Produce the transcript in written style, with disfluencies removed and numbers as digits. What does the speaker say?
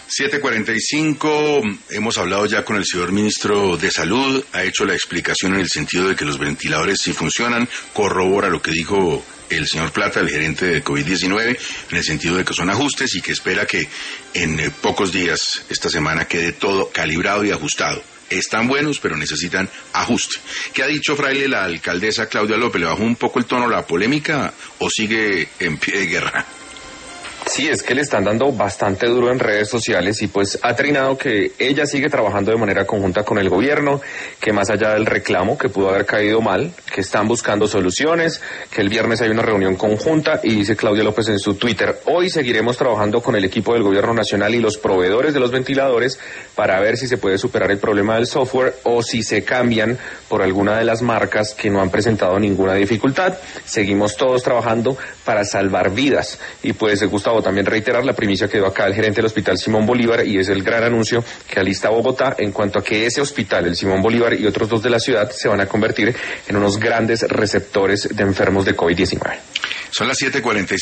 7:45, hemos hablado ya con el señor ministro de Salud, ha hecho la explicación en el sentido de que los ventiladores sí funcionan, corrobora lo que dijo el señor Plata, el gerente de COVID-19, en el sentido de que son ajustes y que espera que en pocos días, esta semana, quede todo calibrado y ajustado. Están buenos, pero necesitan ajuste. ¿Qué ha dicho Fraile la alcaldesa Claudia López? ¿Le bajó un poco el tono la polémica o sigue en pie de guerra? Sí, es que le están dando bastante duro en redes sociales y pues ha trinado que ella sigue trabajando de manera conjunta con el gobierno, que más allá del reclamo que pudo haber caído mal, que están buscando soluciones, que el viernes hay una reunión conjunta y dice Claudia López en su Twitter, hoy seguiremos trabajando con el equipo del gobierno nacional y los proveedores de los ventiladores para ver si se puede superar el problema del software o si se cambian por alguna de las marcas que no han presentado ninguna dificultad. Seguimos todos trabajando para salvar vidas y pues Gustavo, también reiterar la primicia que dio acá el gerente del Hospital Simón Bolívar y es el gran anuncio que alista Bogotá en cuanto a que ese hospital, el Simón Bolívar y otros 2 de la ciudad se van a convertir en unos grandes receptores de enfermos de COVID-19. Son las 7:45.